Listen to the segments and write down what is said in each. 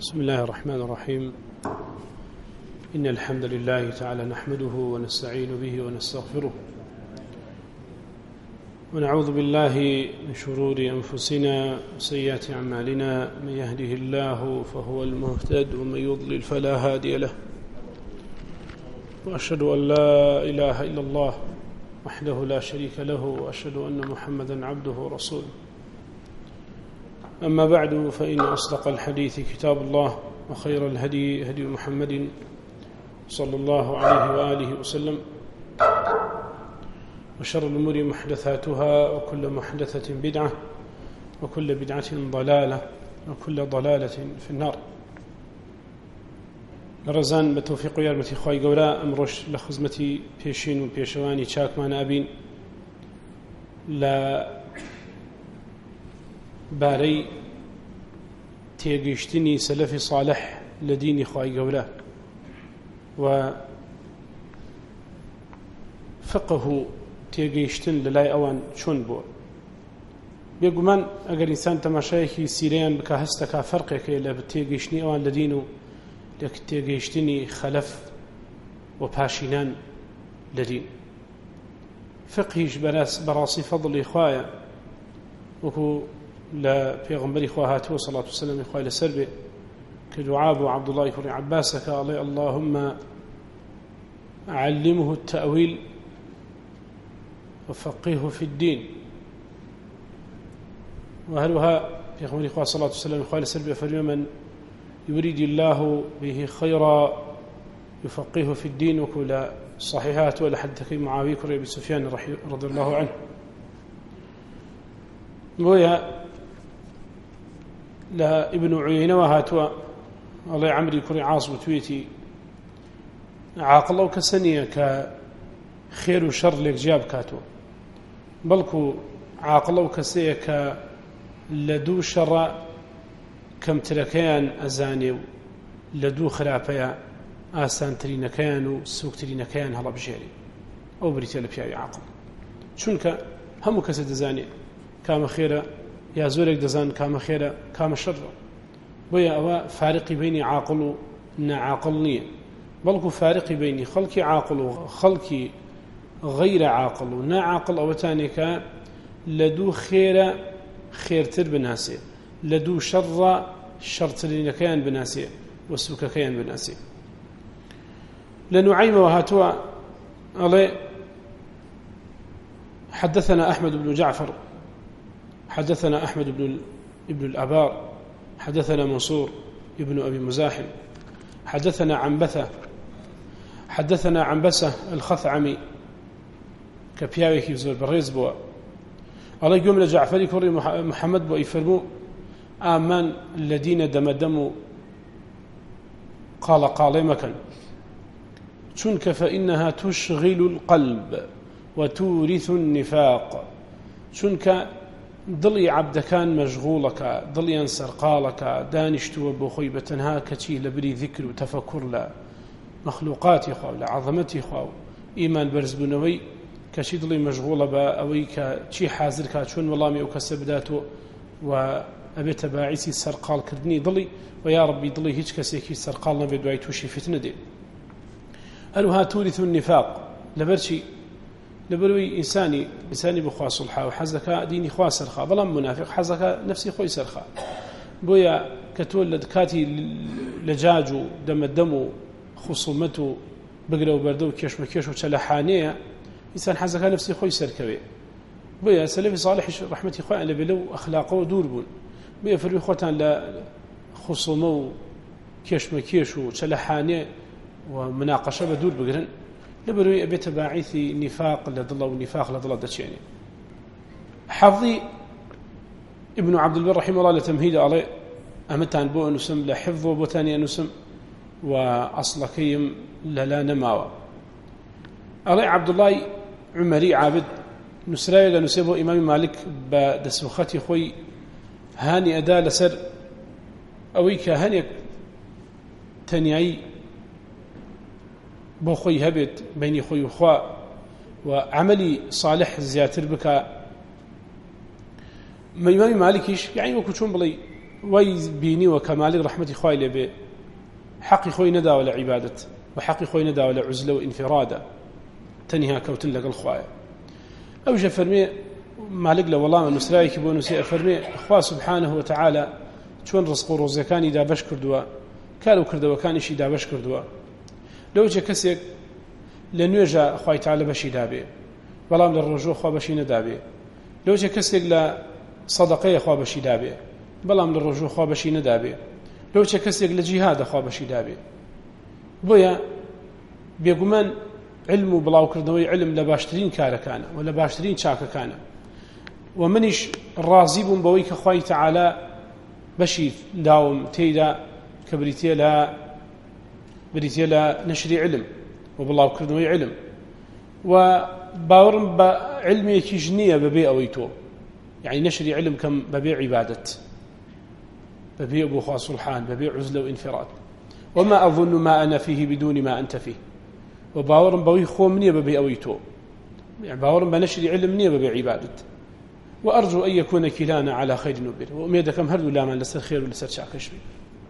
بسم الله الرحمن الرحيم. إن الحمد لله تعالى نحمده ونستعين به ونستغفره ونعوذ بالله من شرور أنفسنا وسيئات أعمالنا. من يهده الله فهو المهتد ومن يضلل فلا هادي له، وأشهد أن لا إله إلا الله وحده لا شريك له، وأشهد أن محمدا عبده ورسوله. أما بعد، فإن أصدق الحديث كتاب الله، وخير الهدي هدي محمد صلى الله عليه وآله وسلم، وشر الأمور محدثاتها، وكل محدثة بدعة، وكل بدعة ضلالة، وكل ضلالة في النار. لرزان بتوفيق يارمتي خواهي قولا أمرش لخزمتي بيشين وبيشواني شاك ما نابين لا باري تيقيشتني سلفي صالح لديني خواهي قولا وفقه تيقيشتن للاي أوان شون بو بيقومان أقل إنسان تماشايكي سيريان بكاهستكا فرقك إلا بتيقيشني أوان لدينو لك تيقيشتني خلف وباشنان لدين فقهيش براسي فضل إخوايا وكو لا بيغمبري خواهاته صلى الله عليه وسلم إخوايا لسربي كدعاب عبد الله كري عباسك علي اللهم علمه التأويل وفقهه في الدين. وهلها بيغمبري خواه صلى الله عليه وسلم إخوايا لسربي فاليوم يريد الله به خيرا يفقهه في الدين. وكل صحيحات ولا حدث معاوية كري أبي سفيان رضي الله عنه. ويا لا ابن عيينة وهاتوا الله عمري كري عاص وتويتي عاقل الله كسنية كخير وشر لك جاب كاتو بلكو عاقل الله كسية كلدو شر كم تركيان أزاني لدو خلافيا آسان ترينكيان وسوق ترينكيان هلا بجيري أو بريتيال بياري عاقل شونك همو كسد أزاني كام خيرا يا زورك دزان كام خيرا كام شر بويا أوا فارقي بيني عاقل نعاقلني بلكو فارقي بيني خلقي عاقل وخلقي غير عاقل ونعاقل أو تانيك لدو خيرا خير تر بناسي لدو شر ترين كيان بناسي وسوك كيان بناسي. لنعيم وهاتوا علي حدثنا أحمد بن جعفر حدثنا أحمد ابن الأبار حدثنا منصور ابن أبي مزاحم حدثنا عنبسة الخثعمي كبياوي كيف زور بريز بوا الله يقوم لجعفري كوري محمد بو يفرمو آمان الذين دمدموا قال مكان شنك فإنها تشغل القلب وتورث النفاق. شنك ضلي عبد كان مشغولك ضلي انسر قالك دانشتو بخوي بتنها كتي لبري ذكر وتفكر لا مخلوقات يخاو لعظمتي يخاو إيمان برز بنوي كشي ضلي مشغولة بأوي كشي حازر كاتشون والله ميو كسبداتو وأبيت باعثي سرقال كردني ضلي ويا ربي ضلي هيك كسيكي سرقال نبي دواي توشي فتنة دي. هلوها تورث النفاق لبروي إنساني بخوا صلحا وحزك ديني خوا سرخا بلام منافق حزك نفسي خوي سرخا بويا كتولد كاتي لجاجو دمو خصومته بقرا وبردو كيش مكيش وتلحانيه إنسان حزك نفسي خوي سركوي بويا سلفي صالح رحمتي خوي على بلو أخلاقه دور بون بويا فروي خوتان لا خصومه كيش مكيش وتلحانيه ومناقشة بدور بقرن لبروي أبيت باعثي نفاق لضل ونفاق لضل دشيني. حظي ابن عبد البر رحمه الله لتمهيد عليه أمتان بو نسم لحفظه بوتاني نسم وأصلكيم للا نماوى علي عبد الله عمري عابد نسرايا نسيبه إمام مالك بدسوختي خوي هاني أدا لسر أويك هاني تنيعي بو خوي هبت بيني خوي وخوا وعملي صالح زياتر بك ما إمام مالكيش يعني وكو شون بلي ويبيني وكمالك رحمتي خوي لبي حقي خوي ندى ولا عبادة وحقي خوي ندى ولا عزلة وانفرادة تنهى كوتن لك الخوايا أوجه فرمي مالك له والله من نسرايك بونسي فرمي أخوة سبحانه وتعالى شون رزق روزي كان إذا بشكر دوا كانوا كردوا كان إشي إذا بشكر دوا لو جا كسيك لنوجا أخوة تعالى بشي دابي والله من الرجوع أخوة بشي ندابي لو جا كسيك لصدقية أخوة بشي دابي والله من الرجوع أخوة بشي ندابي لو جا كسيك لجهاد أخوة بشي دابي بويا بيقومان علم بلاو كردوي علم لباشترين كارا كان ولا باشترين شاكا كان ومنش راضي بويك أخوة تعالى بشي داوم تيدا كبريتي لا نشري علم وبالله كردوي علم وباورم بعلمي كيجنية ببيع ويتو يعني نشري علم كم ببيع عبادة ببيع أبو خاص الحان ببيع عزلة وانفراد وما أظن ما أنا فيه بدون ما أنت فيه وباورم بوي خومني ببيع ويتو يعني باورم بنشري علم نية ببيع عبادة وأرجو أن يكون كلانا على خير نبر وأميدكم هردو لا من لسر خير ولسر شاكش بي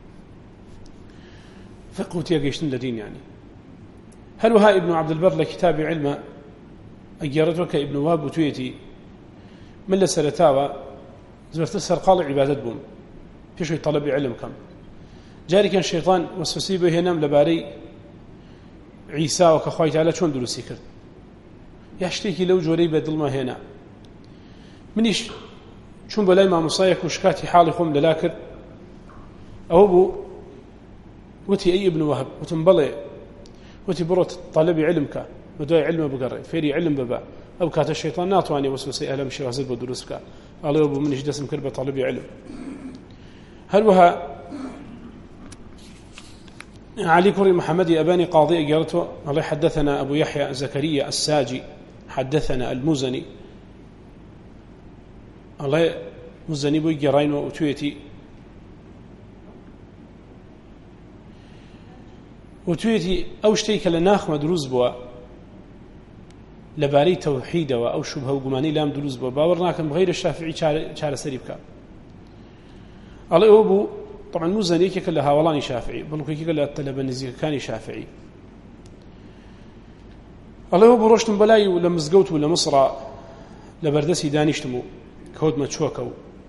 فقهتي قيشتن لدين يعني هل وها ابن عبد البر لكتاب علم أجارتك ابن واب وتويتي من لسرتاوى زورت السرقال عبادة بوم فيشوي طلب علم كم جاري كان الشيطان وسوسي به نام لباري عيسى وكخوي تعالى شون دروسي كرد يشتكي لو جوري بدل ما هنا منيش شون بلاي ما مصايك وشكاتي حالي خوم للاكر أو بو وتي أي ابن وهب وتنبلي وتي بروت طالبي علمك ودوي علم بقري فيري علم ببا أو كات الشيطان ناطواني وسوسي أهلا مشي وزد بدروسك قال يا أبو منيش دسم كربة طالبي علم هل وها علي كري محمدي أباني قاضي أجارته الله حدثنا أبو يحيى زكريا الساجي حدثنا المزني الله مزني بو جراين وتويتي أو شتيك لناخ مدروز بوا لباري توحيد أو شبهة وقماني لام دروز بوا باورناكم بغير الشافعي شار سريبك الله أبو طبعا مزني كي كلها هاولاني شافعي بل كي كلها الطلبة النزيك كان شافعي الله أبو روشتم بلاي ولا مزقوت ولا مصر لبردسي دانيشتمو كود ما تشوكو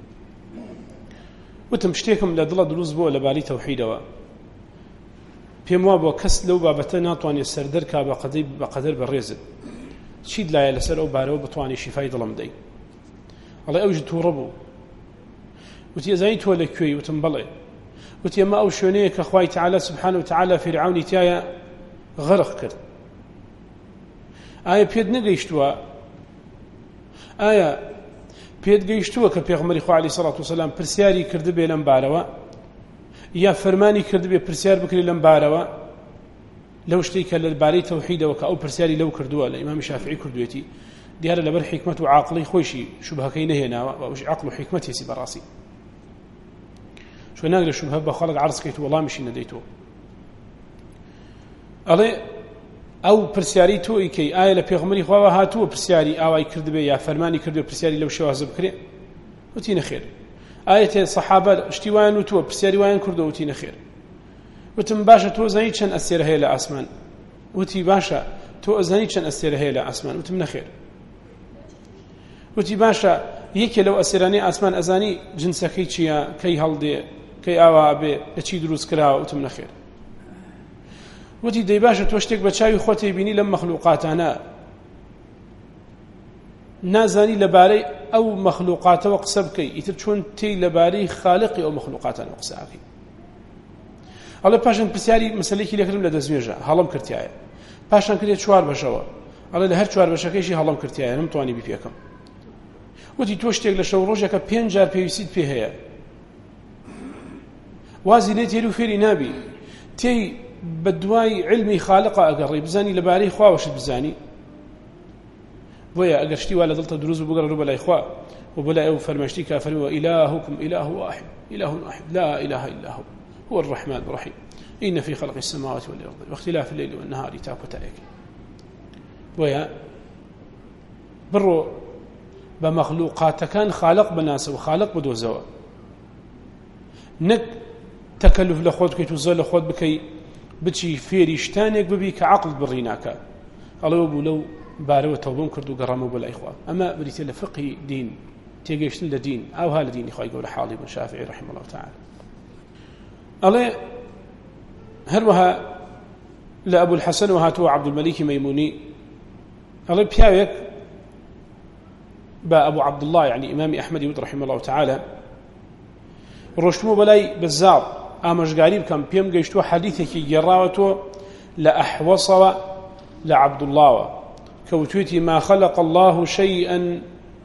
وتمشتيكم لدلا دروز بوا لباري توحيد پێم وا بۆ کەس لەو بابەتە ناتوانێت سەردەرکا بەقەدەر بەڕێزت چیت لایە لەسەر ئەو بارەوە بتوانێت شیفای دڵم بدەیت ئەڵێ ئەوژ تووڕە بوو وتی ئەزانی تۆ لەکوێی وتم بەڵێ وتی ئەمە ئەو شوێنەیە کە خوای تەعالە سبحانه وتەعالە فیرعونی تایە غەرق کرد ئایا پێت نەگەیشتووە ئایا پێت گەیشتووە کە پێغەمبەری خوا عەلەیهی سەڵات وسەلام پرسیاری کردبێ لەم بارەوە یا فرمانی کرد بێ پرسیار بکری لەم بارەوە لەو شتەی کە لەبارەی تەوحیدەوە کە ئەو پرسیاری لەو کردووە لە ئیمامی شافعی کردوێتی دیارە لەبەر حیکمەت و عاقڵی خۆشی شوبهەکەی نەهێناوە و ئەوش عاقڵ و حیکمەت هێسی بەڕاستی شو ناگرێت شوبهە بە خەڵک عەرز کەیت و وەڵامیشی نەدەیتەوە ئەڵێ ئەو پرسیاری تۆی کەی ئایا لە پێغەمبەری خواوە هاتووە پرسیاری ئاوای کردبێ یا فەرمانی کردوێ پرسیاری لەو شێوازە بکرێ وتی نەخێر آية الصحابة اشتوان وتو بسياري وان كردو وتي نخير وتم باشا تو زاني كان أسير هي لأسمان وتي باشا تو زاني كان أسير هي لأسمان وتم نخير وتي باشا يكي لو أسيراني أسمان أزاني جنسكي چيا كي هلدي كي آوا بي لچي دروس كرا وتم نخير وتي دي باشا توشتك بچاوي خوتي بيني لم مخلوقاتنا نازاني لباري أو مخلوقات وقسبكي يترشون تي لباري خالقي أو مخلوقات وقسابكي الله باشن بسياري مسألة لكرم لدزويجة هلم كرتيايا باشن كريت شوار بشوا الله لهر شوار بشكيشي هلم كرتيايا نمتواني بيكم وتي توشتيك لشو روجك بينجار بيوسيد بيهيا وازي نتيلو فيري نابي تي بدواي علمي خالقة أقرب بزاني لباري خواوش بزاني بويا أجرشتي ولا ضلت دروز وبقرا رب الإخوة وبلا أو فرمشتي كافر وإلهكم إله واحد إله واحد لا إله إلا هو الرحمن الرحيم إن في خلق السماوات والأرض واختلاف الليل والنهار تاكو تايك بويا برو بمخلوقات كان خالق بناس وخالق بدوزوا نەک تەکەلف لە خۆت بکەیت و زۆر لە خۆت بکەی بچی فێری شتانێک ببی کە عەقڵت بڕی ناکات. ئەڵێ بوو لەو بارەوە تەوبەم کرد و گەڕامەوە بۆ لای خوا. ئەمە بریتە لە فقهی دین، تێگەیشتن لە دین، ئەوها لە دینی خوای گەورە حاڵی بن شافعی رحمه الله تعالی. ئەڵێ هەروەها لە ئەبول حەسەن و هاتووە عەبدولمەلیکی مەیمونی، ئەڵێ پیاوێک بە ئەبوو عەبدوڵڵاه یعنی ئیمامی ئەحمەدی وت رحمه الله تعالی ڕۆشتمەوە بەلای بەزار ئامۆژگاری بکەم، پێم گەیشتووە حەدیثێکی گێڕاوەتەوە لە ئەحوەسەوە لە عەبدوڵڵاهوە کە وتوێتی ما خلق الله شيئا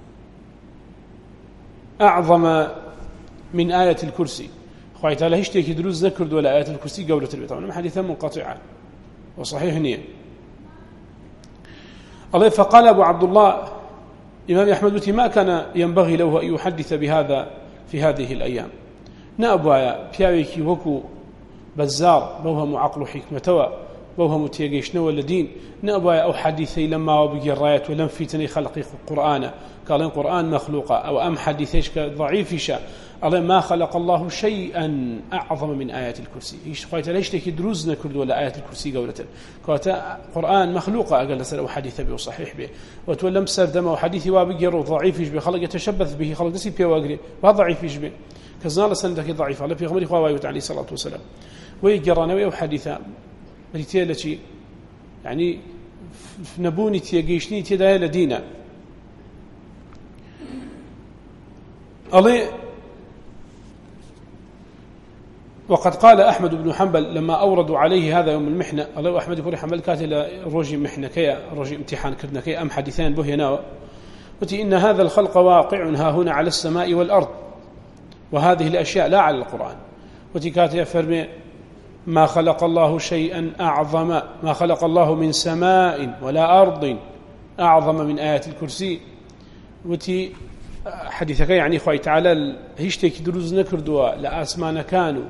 أعظم من آية الكرسي، خوای تعالی هیچ شتێکی دروست نەکردووە لە آية الكرسي گەورەتر بێتەوە. ئەمە حەدیثە منقطعە وصحيح نییە. الله فقال أبو عبد الله إمام أحمد وتي ما كان ينبغي له أن يحدث بهذا في هذه الأيام. نأبوايا پیاوێکی وەکو بەزار بەوهەموو عەقڵ و حیکمەتەوە بەوهەموو تێگەیشتنەوە لە دین نەبواە ئەو حەدیثەی لەماوە بگێڕایەت و لەم فیتنەی خەڵقی قورئانە کاڵێن قورئان مەخلوقە ئەو ئەم حەدیثەیش کە ضعیفیشە ئەڵێ ما خلق الله شيئا أعظم من آيات الكرسي، هیچ خوای تعالی شتێکی دروست نەکردووە لە آيات الكرسي گەورەتر، کەواتە قورئان مەخلوقە ئەگەر لەسەر ئەو حەدیثە بێ و صحیح بێ و تۆ لەم سەردەمە و حەدیثی وا بگێڕ و ضعیفیش بێ خەڵک يتشبث به خەڵک دەستی پێوەگرێ با ضعیفیش بێ کە زنا لە سەندێکی ضعیفە لە پێغەمبەری خوا وایەوە عەلەیهی سەڵاتو وسەلام وەی گێڕانەوەی ئەو حەدیثە بریتێ لە چی يعني نبوني تيجيشني تدايا لدينا. وقد قال أحمد بن حنبل لما أوردوا عليه هذا يوم المحنة، الله أحمد بن حنبل كاتل روجي محنة كيا روجي امتحان كردنا كيا أم حديثان به هنا وتي إن هذا الخلق واقع ها هنا على السماء والأرض وهذه الأشياء لا على القرآن. وتي كاتل فرمي ما خلق الله شيئا أعظم، ما خلق الله من سماء ولا أرض أعظم من آيات الكرسي. وتي حديثك يعني خوي تعالى هيشتك دروز نكردوا لأسمان كانوا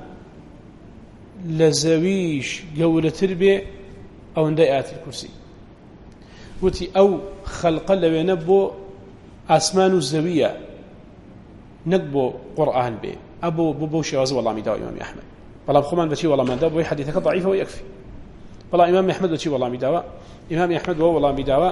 لزويش قولة تربية أو عند آيات الكرسي. وتي أو خلق اللي نبو أسمان الزوية نقبو قرآن به أبو بوشي وزو والله ميداو إمام أحمد والله بخمان بشي والله ما داب وي حديثك ضعيفة ويكفي. والله إمام أحمد بشي والله ميداوا إمام أحمد والله ميداوا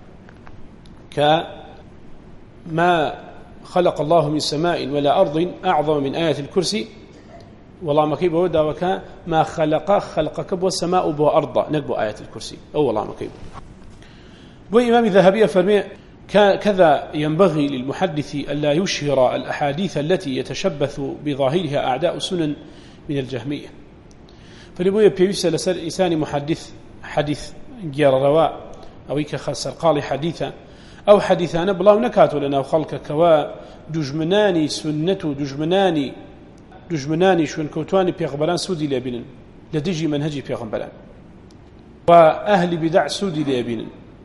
كما خلق الله من سماء ولا أرض أعظم من آية الكرسي والله ما كيبه وداوا ما خلقك بو السماء بو أرض نقبو آية الكرسي أو والله ما كيبه. وإمام الذهبي فرمي كذا ينبغي للمحدث ألا يشهر الأحاديث التي يتشبث بظاهرها أعداء السنن من الجهمية. فلبوية بيوسى لسر إنسان محدث حديث جير رواء أو يكخسر قال حديثا أو حديثان بلاو نكاتوا لنا وخلق كوا دجمناني سنة دجمناني شون كوتواني بيغبران سودي لابنن لدجي منهجي بيغبران وأهل بدع سودي لابنن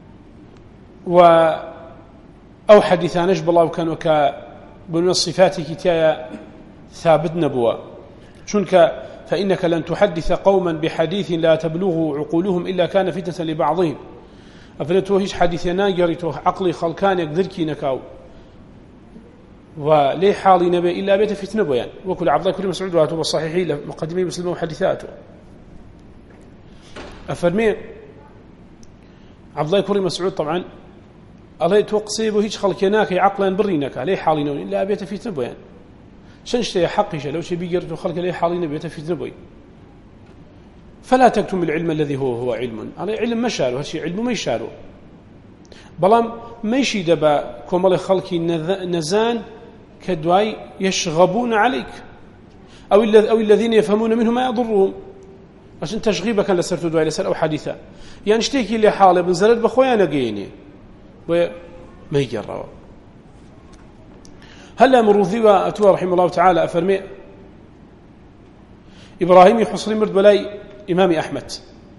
أو حديثانش بلاو كانوا كبنو الصفات كتايا ثابت نبوة شنك فإنك لن تحدث قوما بحديث لا تبلغ عقولهم إلا كان فتنة لبعضهم. أفلتو هيش حديثنا جريتو عقلي خلقان يقدركي نكاو ولي حالي نبي إلا بيت فتنة بيان وكل عبد الله كل مسعود واتوا بالصحيحين مقدمي مسلمه وحديثاته. أفرمي عبد الله كل مسعود طبعا الله توقسيبه هيش خلقناك عقلا برينك لي حالي نبي إلا بيت فتنة بيان شنشتي حقيقة لو شي بيجرتو خلق لي حالي نبي فتنة بيان. فلا تكتم العلم الذي هو علم، هذا علم ما شارو هالشيء علم ما يشارو بلام ما يشي دبا كمال خلقي نزان كدواي يشغبون عليك أو الذين يفهمون منه ما يضرهم عشان تشغيبك كان لسرت دواي لسر أو حديثا يعني اشتكي لي حالة بنزلت بخويا نقيني وما يجروا. هلا مروذي أتوا رحمه الله تعالى أفرمي إبراهيم يحصري مرد بلاي إمام أحمد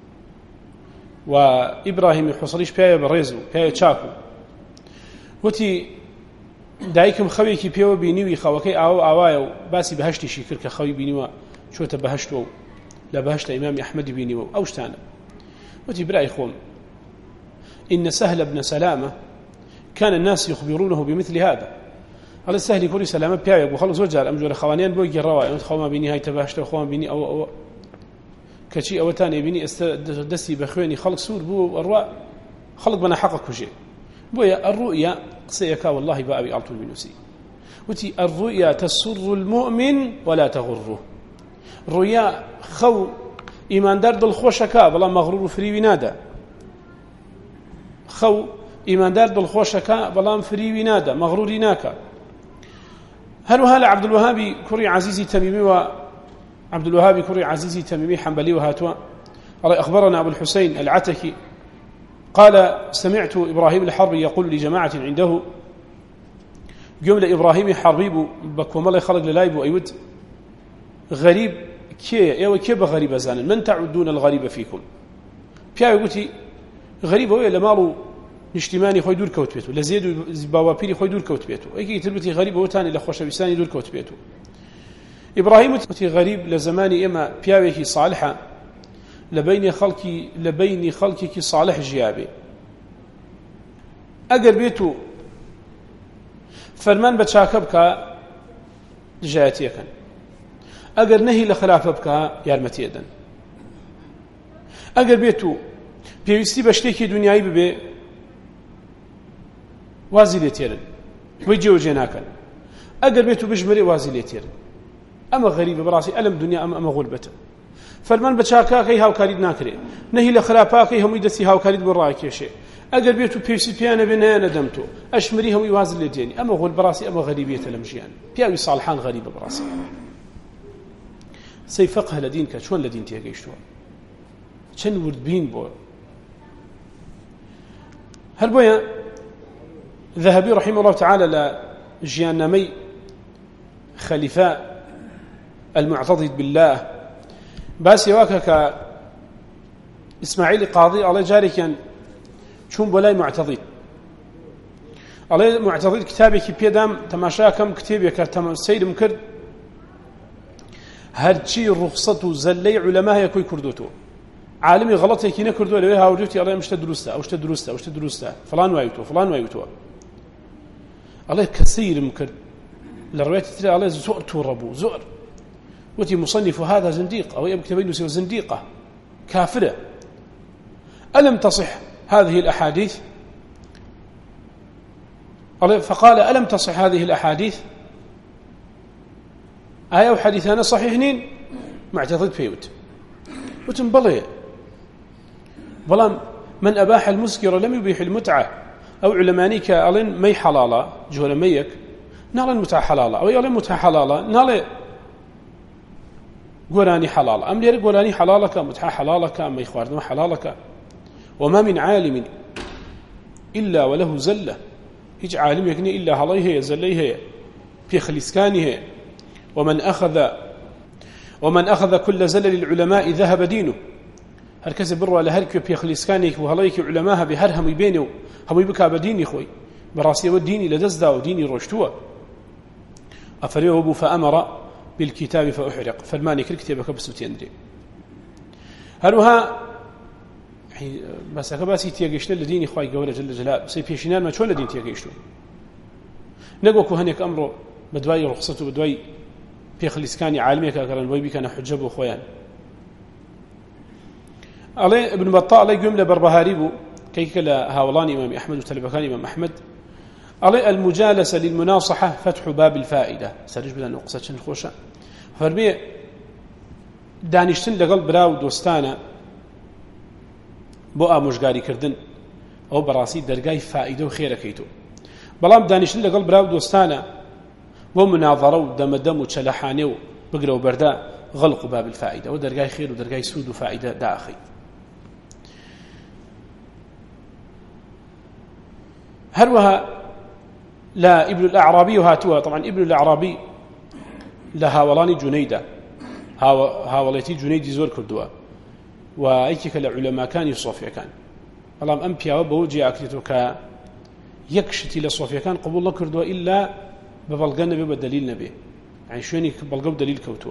وإبراهيم يحصريش بيا بريزو بيا تشاكو وتي دايكم خويكي بيا بينيوي خوكي آوايو باسي بهشتي شكر كخوي بينيوا شو تبهشتو لا بهشت إمام أحمد بينيوا أوشتانا. وتي برأي خوم إن سهل بن سلامة كان الناس يخبرونه بمثل هذا هەڵە سەهلی کوڕی سەلامە پیاوێک بوو خەڵک زۆر جار ئەم جۆرە خەوانیان بۆ گێڕاوە ئەوە خەومان بینی هایتە باشتر خۆمان بینی ئەوە کەچی ئەوەتان ێبینی ئێستا دەستی بە خوێنی خەڵک سوور بوو ئەڕوا خەڵک بە ناحەقە کوژێ بۆیە ئەڕوئیا قسەیەکا واللهی بە ئەوی ئاڵتون بینوسی وتی الرؤيا تسر المؤمن ولا تغره رؤيا خو إيمان دار دل خوشكا بلا مغرور فريوي نادا خو إيمان دار دل خوشكا بلا فريوي نادا مغروري ناكا هل وهلا عبد الوهاب كري عزيزي تميمي وعبد الوهاب كري عزيزي تميمي حنبلي وهاتوا أخبرنا أبو الحسين العتكي قال سمعت إبراهيم الحربي يقول لجماعة عنده قوم لإبراهيم حربي بكم الله خلق للايب وأيود غريب كي بغريب زانا من تعدون الغريب فيكم بيا يقولي غريب هو لمالو نشتماني خوي دور كوت بيتو لزيد باوابيري خوي دور كوت بيتو اي تلبتي غريب هو ثاني لخوش بيساني دور كوت بيتو ابراهيم تي غريب لزماني اما بياويكي صالحه لبين خلقك صالح جيابي اگر بيتو فرمان بتشاكبك جايتي كان اگر نهي لخلافك يارمتي يدن اگر بيتو بيوستي بشتيكي دنياي ببي وازي ليتيرن ويجيو جناكن اگر بيتو بجمري وازي ليتيرن اما غريب براسي الم دنيا اما غلبته فرمان بتشاكاكي هاو كاريد ناكري نهي لخلافاكي هم يدسي هاو كاريد براكي شيء اگر بيتو بيسي بيانا بنا ندمتو اشمري هم يوازي ليتيني اما غل براسي اما غريبيه لمجيان بياوي صالحان غريبه براسي سي فقه لدينك شلون لدين تيقيشتوا شن ورد بين بو هل بويا ذهبي رحمه الله تعالى لجيانمي خليفاء المعتضد بالله باسي واكك اسماعيل قاضي الله جاري كان شون بولاي معتضد الله معتضد كتابك بيدام تماشاكم كتابك تم سيد مكر هرچی رخصت و زلی علماء یکوی کردوتو عالمی غلطی کی نکردو لوی هاوجوتی الله مشت درسته اوشت درسته فلان وایتو الله كثير مكر للروايات ترى الله زور توربو زور وتي مصنف هذا زنديق او يكتب سوى زنديقه كافره الم تصح هذه الاحاديث فقال الم تصح هذه الاحاديث آية وحديثنا صحيحين معتضد فيوت وتنبلي بلام من أباح المسكر لم يبيح المتعة أو علمانيك ألين مي حلالة جهل ميك نال المتعة حلالة أو يلين متعة حلالة نال قراني حلالة أم لير قراني حلالك متعة حلالك أم يخواردم حلالك وما من عالم إلا وله زلة هيج عالم يكني إلا عليه زليه في خليسكانه ومن أخذ كل زلل العلماء ذهب دينه هركز بروا لهرك في خليسكانك وهليك علماء بهرهم يبينوا هم يبكى بديني خوي براسي وديني لدزدا وديني رشتوا أفريوه فأمر بالكتاب فأحرق فالماني كالكتاب كبسوتي أندري هلوها بس أكباسي تيجيشنا لديني خوي قولة جل جلال سيبيشنان ما شون لدين تيجيشنا نقوكو هنيك أمره بدواي رخصته بدواي في خليسكاني عالمي كأكران ويبي كان حجبه خويان علي ابن بطال علي جملة بربهاريبو كيك هاولاني إمام أحمد وتلبكان إمام أحمد علي المجالسة للمناصحة فتح باب الفائدة سرج بدنا نقصة شن خوشة فرمي دانشتن لقلب براو دوستانا بو مشغاري كردن أو براسي درجاي فائدة وخير كيتو بلام دانشتن لقلب براو دوستانا ومناظرة ودمدم وشلحانه وبقرة وبرداء غلق باب الفائدة ودرجاي خير ودرجاي سود وفائدة داخل هروها لا ابن الأعرابي وهاتوها طبعا ابن الأعرابي لهاولاني جنيدة هاوليتي جنيدي زور كردوا وأيكك العلماء كان يصوفيا كان اللهم أمبيا وبوجي أكتتك يكشتي لصوفيا كان قبول الله كردوا إلا ببلغ النبي بدليل نبي يعني شوني بلغوا دليل كوتوا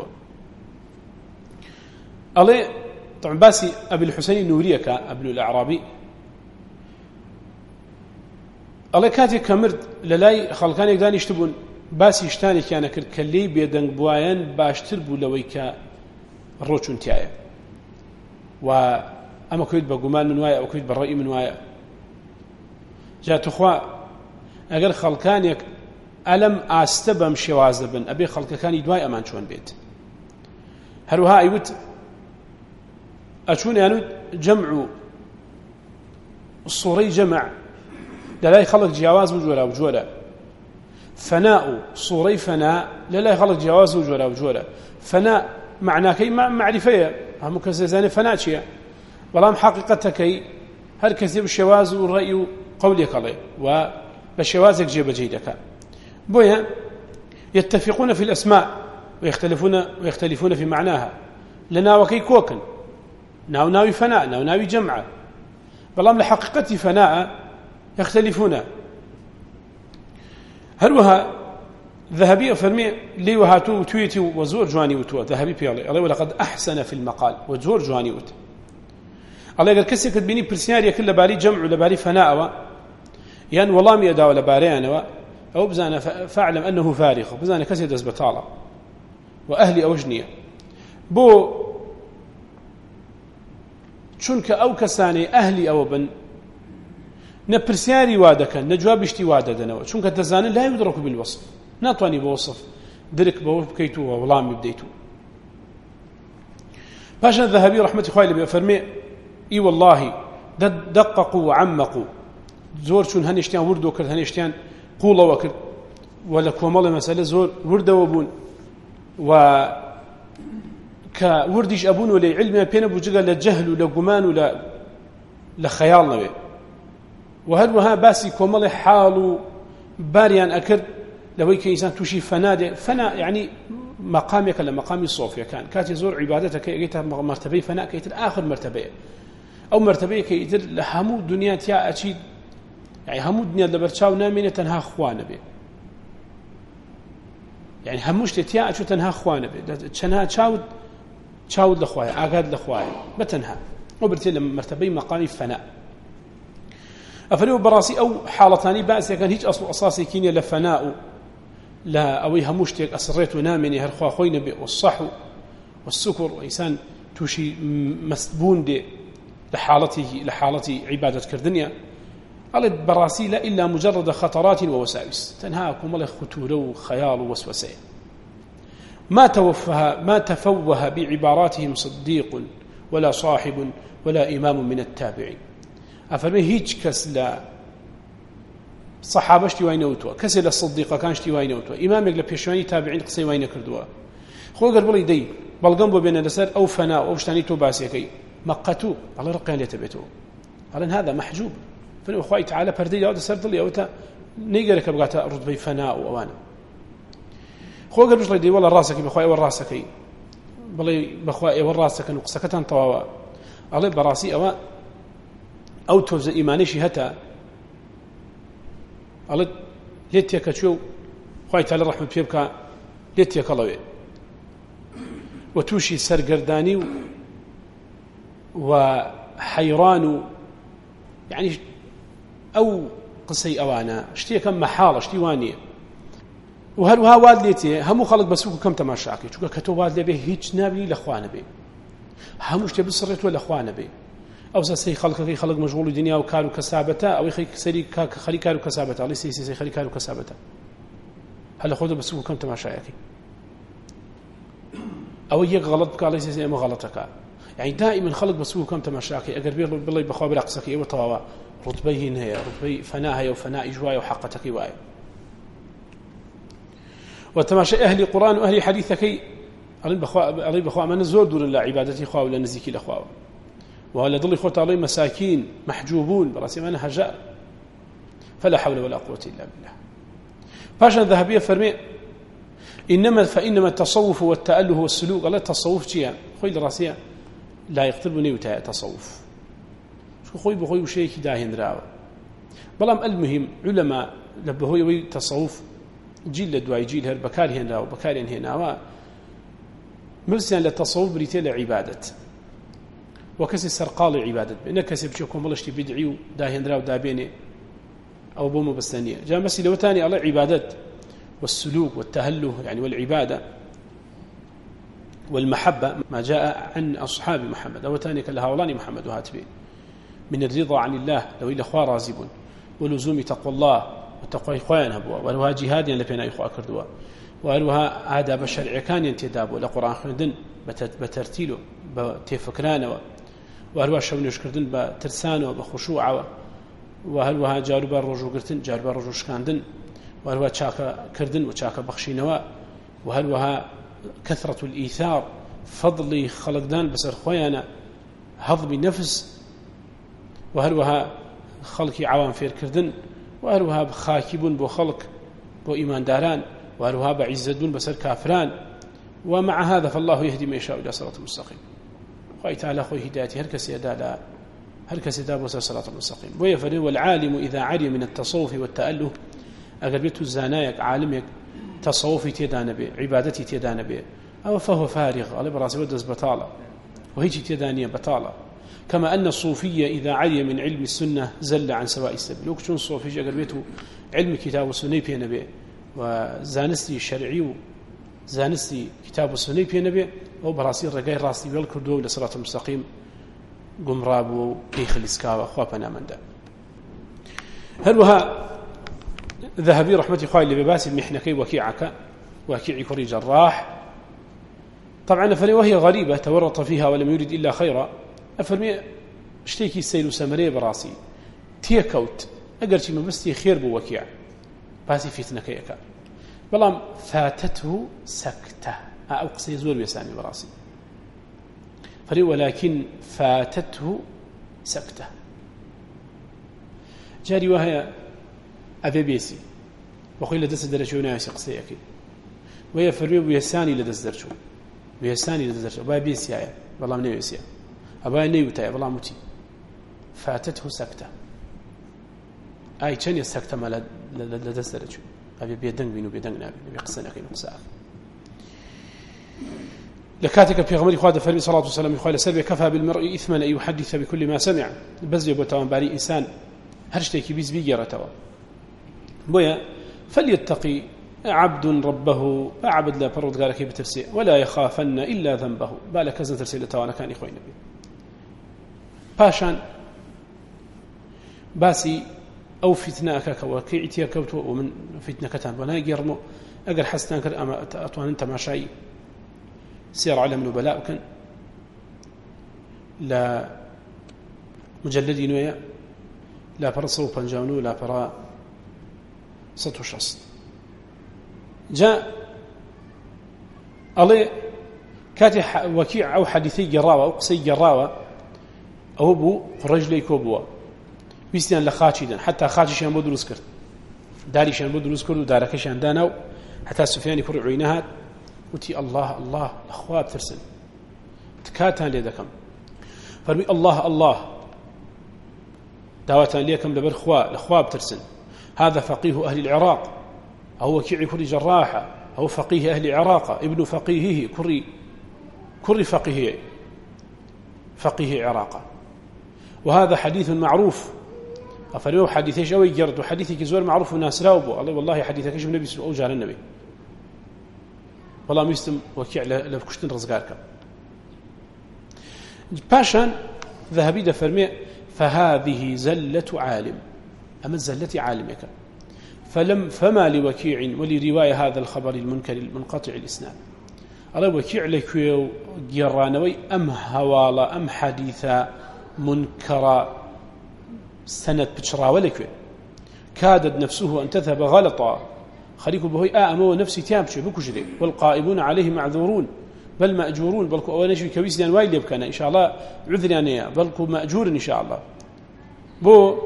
الله طبعا باسي أبي الحسين النورية كابن الأعرابي الله كاتي كمرد للاي خلقان يقدان يشتبون باسی شتانێکیانە کرد کە لێی بێدەنگ بوایەن باشتر بوو لەوەی کە ڕۆچونتیایە و ئەمە کوێت بە گومان من وایە ئەو کوێت بە ڕێی من وایە جا توخوا ئەگەر خەڵکانێک ئەلەم ئاستە بەم شێوازە بن ئەبێ خەڵکەکانی دوای ئەمان چۆن بێت هەروەها ئەیوت ئەچوون یانوت جەمع و سوڕەی جەمع لەلای خەڵک جیاواز و جۆرا و جۆرە فەنا و سوڕەی فەنا لەلای خەڵک جیاواز و جۆرا و جۆرە فەنا معناکەی معریفەیە هەموو کەس دەزانێت فەنا چییە بەڵام حەقیقەتەکەی هەر کەسێ بە شێواز و ڕێی و قەولێک هەڵێ و بە شێوازێک جێبەجێ دەکات بۆیە يتفقون في الأسماء ويختلفون في معناها لناوكي كوكن ناوي فناء ناوي جمع بلام لحقيقة فناء يختلفون هروها ذهبي فرمي لي وهاتو تويتي وزور جواني وتو ذهبي بيالي الله ولقد أحسن في المقال وزور جواني وت الله يقول كسي كتبيني برسياريا كل باري جمع لباري فناء يعني والله ميدا ولا باري أنا أو بزانا فاعلم أنه فارغ بزانا كسي دز بطالة وأهلي أوجنية بو چونکە ئەو کەسانەی ئەهلی ئەوە بن نەپرسیاری وا دەکەن نەجوابیشتی وا دەدەنەوە چونکە دەزانن لا يدرك بالوصف ناتوانانی بە وصف درک بەوە بکەیت و وەڵامی بدەیت و پاشان ذهبی ڕەحمەتی خوای لێ فەرمێ ئی والله دققوا وعمقوا زۆر چون هەنیشتیان وردۆ کرد هەنیشتیان قوڵەوە کرد و لە کۆمەڵی مەسەلە زۆر وردەوە بوون و کە وردیش ئەبوون و لێ علمیان پێ نەبوو جگە لە جەهل و لە گومان و لە خەیاڵ نەوێ و هەروەها باسی کۆمەڵی حاڵ و باریان ئەکرد لەوەی کە ئینسان تووشی فەنا دێ فەنا یعنی مەقامێکە لە مەقامی سۆفیەکان کاتی زۆر عیبادەتەکە ئەگەیتە مەرتەبەی فەنا کەیتر ئاخر مەرتەبەیە ئەو مەرتەبەیە کە ئیتر لە هەموو دنیا تیا ئەچیت یعنی هەموو دنیا لەبەرچاو نامێنێت تەنها خوا نەبێ یعنی هەموو شتێک تیا ئەچوو تەنها خوا نەبێ چەنها چاود لەخوایە ئاگاد لەخوایە بەتەنها ئەو برتێ لە مەرتەبەی مەقامی فەنا ئەفەرمێ بەڕاستی ئەو حاڵەتانی باسیەکان هیچ ئەسڵ و ئەساسێکی نییە لە فەنا و لە ئەوەی هەموو شتێک ئەسڕێت و نامێنێ هەر خوا خۆی نەبێ والصەح والسکر و ئینسان تووشی مەستبوون دێ لە حاڵەتی عیبادەتکردنیە ئەڵێ بەڕاستی لا إلا مجرد خطرات ووساوس تەنها کۆمەڵی ختورە و خەیاڵ و وەسوەسەیە ما تفوه بعباراتهم صديق ولا صاحب ولا إمام من التابعين أفرمي هيج كس لا صحابة شتي وين وتوا كس لا صديقة كان شتي وين وتوا إمامك لبيشواني تابعين قصي وين كردوا خو قال بلي دي بلغم بين الأسر أو فناء أو شتاني تو باسيكي مقتو الله رقيان يتبعتو قال هذا محجوب فنو أخوي تعالى بردي أو سر ضلي أو تا نيجرك بقاتا رتبة فناء وأوانا خۆ گەر بژڵێ دەی وەڵە ڕاستەکەی بەخوای ئەوە ڕاستەکەی بڵێ بەخوای ئێوە ڕاستەکەن و قسەکەتان تەواوە ئەڵێ بەڕاستی ئەوە ئەو تۆزە ئیمانیشی هەتا ئەڵێ لێت تێکەچوە و خوای تاالە ڕەحمەت پێ بکە لێت تێکەڵەوێ و تووشی سەرگەردانی و حەیڕان و یعنی ئەو قسەی ئەوانە شتێکە مەحاڵە شتی وانە و هەروها واد لێتێ هەموو خەڵک بەسوک و کەم تەماشاکەی چونکە کە تۆ واد لێبێ هیچ نابینی لەخوا نەبێ هەموو شتێ بسڕێتەوە لەخوا نەبێ ئەو سەی خەڵکەکەی خەڵک مەشغوڵ و دنیا و کار و کەسابەتە ئەوەی خەری کار و کەسابەتە ئەڵێ سێ خەری کار و کەسابەتە هەر لە خۆتە بەسوک و کەم تەماشایەکەی ئەوە یەک غەڵەت بکە ئەڵێ سێ ئەمە غەڵەتەکە یعنی دائما خەڵک بەسوک و کەم تەماشاکەی ئەگەر بڵێ بەخوا بەرا قسەکەی ئێوە تەواوە ڕوتبەی هین هەیە ڕوتبەی فەنا هەیە و فەنای جوایە و حەقەتەکەی وایە وتماشى أهل القرآن وأهل حديثكي علي بخوا من زور دور الله عبادتي خوا ولا نزيكي لخوا وهلا ضل خوت علي مساكين محجوبون براسي ما هجاء فلا حول ولا قوة إلا بالله باشا الذهبية فرمي فإنما التصوف والتأله والسلوك قال التصوف جيا خوي الراسية لا يقتربني وتاء تصوف شو خوي بخوي وشيء داهن راو بلام المهم علماء لبهوي وي تصوف جيل لدواي جيل هر بكار هنا وبكار هنا مرسيان للتصوف بريتيل عبادة وكسي سرقال عبادة إنك كسي بشيكم والله بدعي داهن راو دابيني أو بومو بستانية جاء مسي لو تاني الله عبادة والسلوك والتهله يعني والعبادة والمحبة ما جاء عن أصحاب محمد أو تانيك الهولاني محمد وهاتبه من الرضا عن الله لو إلا أخوة رازبون ولزوم تقوى الله وتقوى إخوان هبوا ولوها جهاد لبين إخوة أكردوا ولوها آداب الشرع كان ينتدابوا لقرآن خندن بترتيله بتفكرانه وهلوها شون يشكردن بترسانه بخشوعه وهلوها جاربا رجو قرتن جاربا رجو شكاندن وهلوها تشاكا كردن وتشاكا بخشينوا وهلوها كثرة الإيثار فضل خلقدان بسر خويانا هضم نفس وهلوها خلقي عوام فير كردن وهلوها بخاكبون بو خلق بو إيمان داران وهلوها بعزدون بسر كافران ومع هذا فالله يهدي من يشاء إلى صراط المستقيم خوي تعالى خوي هدايتي هركس يدا بسر صراط المستقيم ويفرد والعالم إذا عري من التصوف والتأله أقربته الزانايك عالمك تصوفي تيدان به عبادتي تيدان به أو فهو فارغ على براسي ودز بطالة وهيجي تيدانية بطالة كما أن الصوفية إذا عري من علم السنة زل عن سواء السبيل وكتون الصوفي أقربته علم كتاب السنة بينا به وزانستي الشرعي زانستي كتاب السنة بينا به أو براسي الرقاي راسي بالكردو لصراط المستقيم قمرابو كيخ الإسكاوة خوابنا من دا هلوها ذهبي رحمة خوالي بباسي المحنكي وكيعك وكيعي كري جراح طبعا أفرمي وهي غريبة تورط فيها ولم يريد إلا خيرا أفرمي اشتيكي السيل سمري براسي تيكوت أقرتي ما بستي خير بو وكيع باسي فتنكيك بلام فاتته سكتة أقصي زور بيسامي براسي فري ولكن فاتته سكتة جاري وهي أبي بيسي وقيل لدس درجة وناس قصي أكيد وهي فرمي بيساني لدس درجة بيساني لدس درجة أبا بيسي آية والله من يسيا أبا نيوتايا والله متي فاتته سكتة أي كان يسكتة ما لدس درجة أبي بيدنق بينو بيدنق نابي بيقصنا كينو قصاء لكاتك في غمر إخوة فرمي صلاة والسلام إخوة سلبي كفى بالمرء إثما أن يحدث بكل ما سمع بزي بوتوان باري إنسان هرشتيكي بيز بيجرتوا بويا فليتقي عبد ربه أعبد لا فرد قال كيف تفسير ولا يخافن إلا ذنبه بالك كذا ترسيل توانا كان إخوين نبي باشان باسي أو فتنة كوكيعتي كوتو ومن فتنة كتان وانا يرمو أقر حسنان كر أما أطوان أنت ما شيء سير على من بلاء كان لا مجلدين ويا لا فرا صوفا جاونو لا فرا سطو شخص جاء علي كاتي وكيع أو حديثي جراوة أو قصي جراوة أو بو رجلي كوبوا بيستيان لخاتشيدا حتى خاتشيان بدروس كرت داريشان بدروس كرت وداركشان دانو حتى سفيان يكون عينها وتي الله الله الأخواب ترسل تكاتان ليدكم فرمي الله الله دعوة ليكم لبر الأخواب ترسل هذا فقيه أهل العراق أو وكيع كري جراحة أو فقيه أهل العراق ابن فقيهه كري فقيه عراق وهذا حديث معروف أفريو حديثيش أو يجرد وحديثك زور معروف الناس راوبوا الله والله حديثك إيش النبي أو جال النبي والله ميستم وكيع لفكشتن رزقارك باشان ذهبي دفرمي فهذه زلة عالم أما الزلة عالمك فما لوكيع ولرواية هذا الخبر المنكر المنقطع الإسناد على وكيع لكيو جرانوي أم هوالا أم حديثا منكرا سند بشراوة لكيو كادت نفسه أن تذهب غلطا خليكم بهي أمو نفسي تامشي بكجري والقائمون عليه معذورون بل مأجورون بل أولا شيء كويس لأن وايد يبكنا إن شاء الله عذرانيا بل مأجور إن شاء الله بو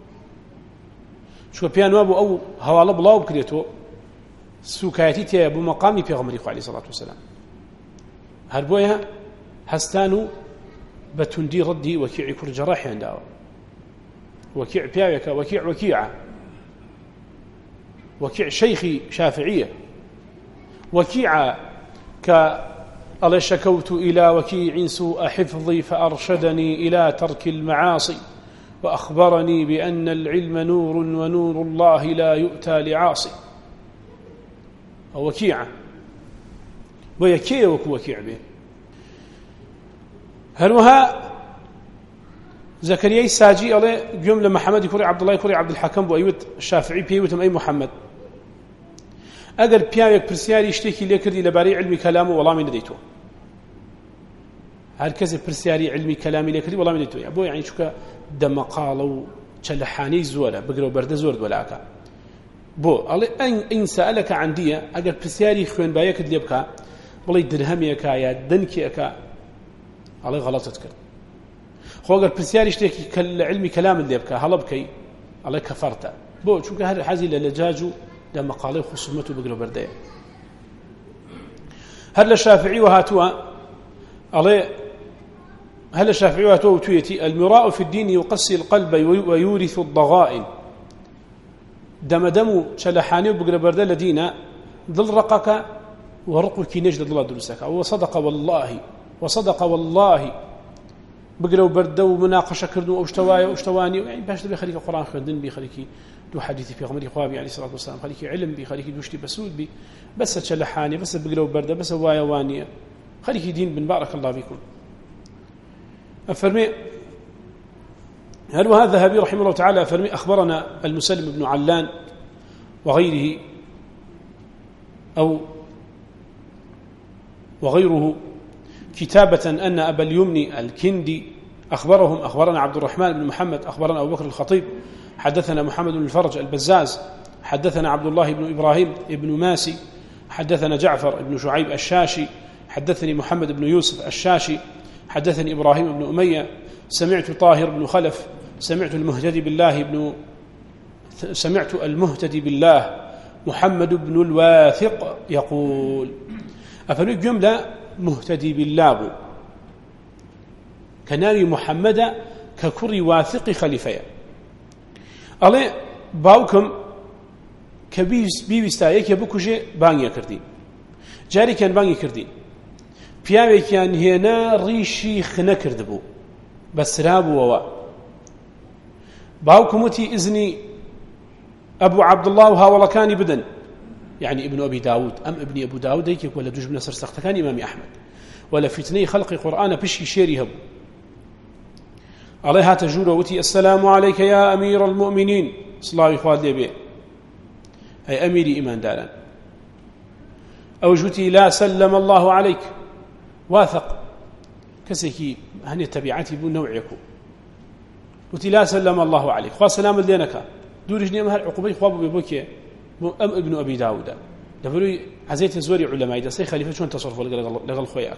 شو بيان وابو أو هوالا بلاو بكريتو سوكايتي تيا بو مقامي بيغمري عليه الصلاة والسلام هربويها هستانو بتندي ردي وكيع كر جراحي عندها وكيع بيايك وكيعة وكيع شيخي شافعية وكيعة الله شكوت إلى وكيع سوء حفظي فأرشدني إلى ترك المعاصي وأخبرني بأن العلم نور ونور الله لا يؤتى لعاصي أو وكيعة ويكي وكيع به. هروها زكريا الساجي الله جملة محمد كوري عبد الله كوري عبد الحكم بأيوت الشافعي بيوتم أي محمد أجر بيانك برسياري يشتكي لكردي لباري علمي كلامه والله من ديته هالكذا برسياري علمي كلامي لكردي والله من ديته أبوي يعني شو كدم قالوا شلحاني زورة بقروا برد زور ولاك بو الله إن سألك عن دية أجر برسياري خوين بايك دليبك والله درهمي كايا دنكي أكا الله غلطت كرد خو أجر برسياري يشتكي كالعلمي كلام دليبك هلبكي الله كفرته بو شو كهر حزي للجاجو ده مقالة خصومته بقروا بردية هل الشافعي وهاتوا عليه هل الشافعي وهاتوا وتويتي المراء في الدين يقسي القلب ويورث الضغائن دم شلحاني وبقروا بردية لدينا ظل رقك ورقك نجد الله درسك وصدق والله بقروا بردة ومناقشة كردوا واشتواني يعني باش تبي خليك القرآن خردن بي خليكي دو حديثي في غمري خوابي عليه الصلاة والسلام خليكي علم بي خليكي دوشتي بسود بي بس تشلحاني بس بقروا بردة بس وايا وانية خليكي دين بن بارك الله بكم أفرمي هل وهذا الذهبي رحمه الله تعالى أفرمي أخبرنا المسلم بن علان وغيره أو وغيره كتابة أن أبا اليمن الكندي أخبرنا عبد الرحمن بن محمد أخبرنا أبو بكر الخطيب حدثنا محمد بن الفرج البزاز حدثنا عبد الله بن إبراهيم بن ماسي حدثنا جعفر بن شعيب الشاشي حدثني محمد بن يوسف الشاشي حدثني إبراهيم بن أمية سمعت طاهر بن خلف سمعت المهتدي بالله محمد بن الواثق يقول أفنوا جملة مهتدي بالله كناوي محمد ككري واثق خليفيا الله باوكم كبيس بيستايك يبكوجي بانيا كردين جاري كان بانيا كردين بياوي كان هنا ريشي خنا كردبو بس رابو ووا باوكمتي إذني أبو عبد الله وهاولا كان بدن يعني ابن أبي داود أم ابن أبو داود هيك ولا دوج من سرسخت كان إمام أحمد ولا فتني خلق قرآن بشي شيري هب عليها تجور وتي السلام عليك يا أمير المؤمنين صلى الله عليه وسلم أي أميري إيمان دارا أو جوتي لا سلم الله عليك واثق كسيكي هني تبعاتي بو نوعكم وتي لا سلم الله عليك خوا سلام لينك دورجني مهر عقوبي خواب بيبوكي أم ابن أبي داود دبلو عزيت زوري علماء إذا سي خليفة شون تصرف لغل خوياك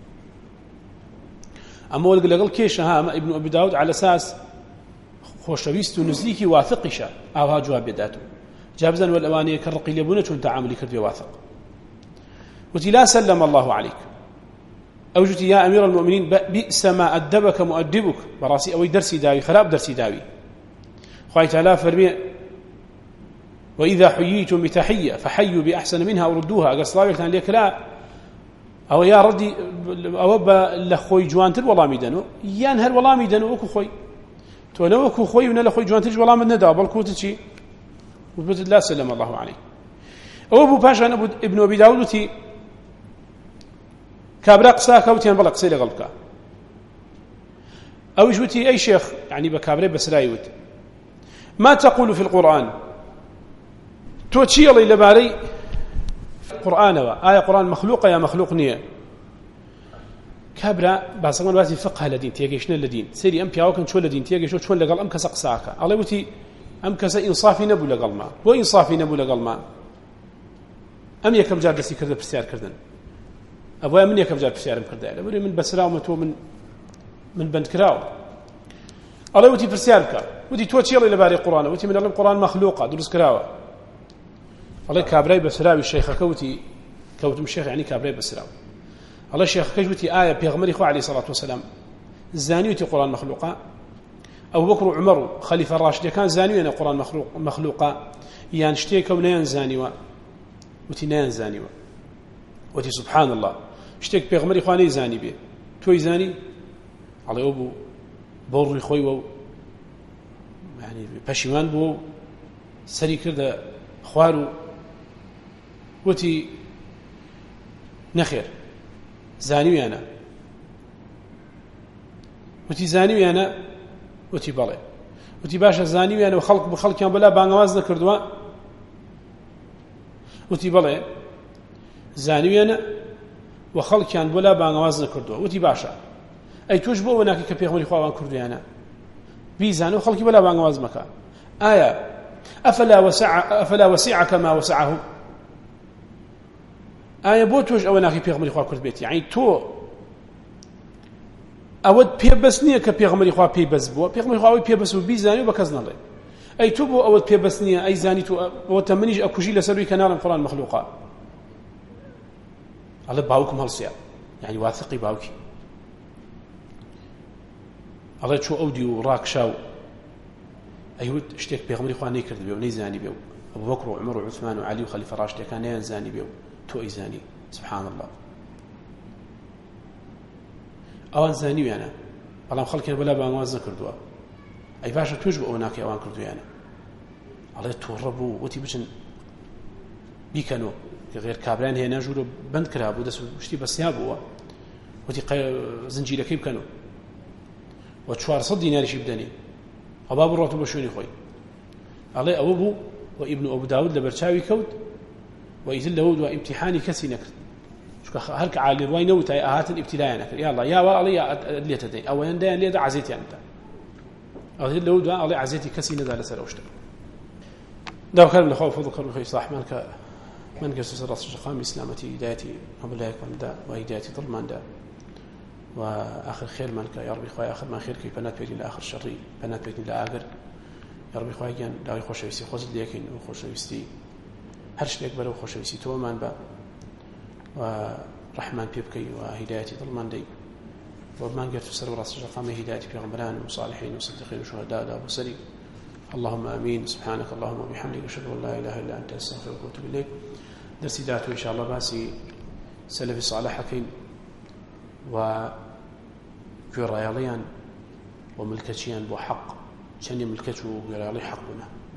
أما لغل كيش ها ابن أبي داود على أساس خوشويست نزيكي واثقشة أو ها جواب يداته جابزا والأوانية كالرقي لبونة شون تعاملي كربي واثق وتي لا سلم الله عليك أوجتي يا أمير المؤمنين بئس ما أدبك مؤدبك براسي أوي درسي داوي خراب درسي داوي خواهي تعالى فرمي وإذا حييتم بتحية فحيوا بأحسن منها وردوها أقل صلابك تان ليك لا أو يا ردي أو لخوي جوانتر والله ميدانو يان هل والله ميدانو وكو خوي تو وكو خوي من لخوي جوانتر والله من ندى بالكوتشي وبدل لا سلم الله عليه أو أبو باشا ابن أبي داود كابراق ساكا وتيان بلق سيلي غلبك أو يجوتي أي شيخ يعني بكابري بس لا يوت ما تقول في القرآن توتشي الله لباري قرآن آية قرآن مخلوقة يا مخلوق نية كابرا باسمان واسي فقه لدين تيجيشنا لدين سيري أم بياوكن شو لدين تيجيشو شو لقال أم كسق ساكا الله يوتي أم كس إنصافي نبو لقال ما وإنصافي نبو لقال ما أم يكم جار دسي كرد برسيار كردن أبويا من يكم جار برسيار كردن أبويا من بسراو متو من بندكراو الله يوتي برسيارك ودي توتشي الله لباري قرآن ودي من القرآن مخلوقة درس كراوة الله كابراي بسراوي الشيخ كوتم الشيخ يعني كابراي بسراوي الله الشيخ كجوتي آية بيغمري خو عليه الصلاة والسلام الزاني وتي قرآن مخلوقة أبو بكر وعمر خليفة الراشد كان زاني أنا قرآن مخلوقة يانشتي كونيان زاني وتي نيان زاني وتي سبحان الله اشتيك بيغمري خواني زاني بيه توي زاني على أبو بوري خوي يعني بشيمان بو سري كده خوارو وتي نخير زاني أنا وتي زاني أنا وتي بلي وتي باشا زاني أنا وخلق بخلق كان بلا بانواز نكردوا وتي بلي زاني أنا وخلق كان بلا بانواز نكردوا وتي باشا أي توجبوا وناك كبيغمري خوان كردوا أنا بيزانوا خلق بلا بانواز مكان آية أفلا وسعك ما وسعهم آية بوتوش أو ناكي بيغمري خواه كرد بيت يعني تو أود بيبسنية كبيغمري خواه بيبس بوا بيغمري خواه بيبس وبيزاني وبكزنا الله أي تو بو أود بيبسنية أي زاني تو وتمنيج أكوجي لسروي كنال القرآن مخلوقات الله باوكم هالصيام يعني واثقي باوكي الله شو أودي وراك شاو أيود اشتيك بيغمري خواه نيكرد بيو نيزاني بيو أبو بكر وعمر وعثمان وعلي وخليفة راشد كان ينزاني بيو تو إيزاني سبحان الله أوان زاني أنا بلام خلقنا بلا بانواز نكردوا أي باشا توجب أوناكي أوان كردوا أنا الله توربوا وتي بشن بيكنوا غير كابران هي نجورو بند كرابو دس وشتي بس يابوا وتي زنجيرة كيف كانوا وتشوار صد دينار شي بدني أباب الراتب بشوني خوي الله أبوه وابن أبو داود لبرشاوي كود وإذن له وامتحاني كسي نكر هلك عالي رواي نوت آهات الابتلاء نكر يا الله يا والله ليتدين أو يندين ليدا عزيتي أنت أو إذن له الله عزيتي كسي ندا لسر أوشتك داو كلام لخوف وذكر بخي صلاح مالك من قصص الرأس الشقام إسلامتي هدايتي قبل لا يكون دا وهدايتي ظلمان دا وآخر خير مالك يا ربي خويا آخر ما خير كي بنات بيتي لآخر شري بنات بيتي لآخر يا ربي خويا جان داوي خوشويستي خوزد ليكين وخوشويستي هر شتێک بەرەو خۆشەویستی تۆمان بە و ڕەحمان پێ بکەی و هیدایەتی دڵمان دەی و بمانگرێت سەر و ڕاستیش ڕقامە هیدایەتی پێغەمبەران و صالحین و صدیقین و شهداء و بەسەری اللهم آمين سبحانك اللهم وبحمدك أشهد أن لا إله إلا أنت أستغفرك وأتوب إليك درسي داتو إن شاء الله باسي سلفي صالحكين و گوێڕایەڵیان و ملکەچیان بۆ حەق چەندی ملکەچ و گوێڕایەڵی حەق بوونە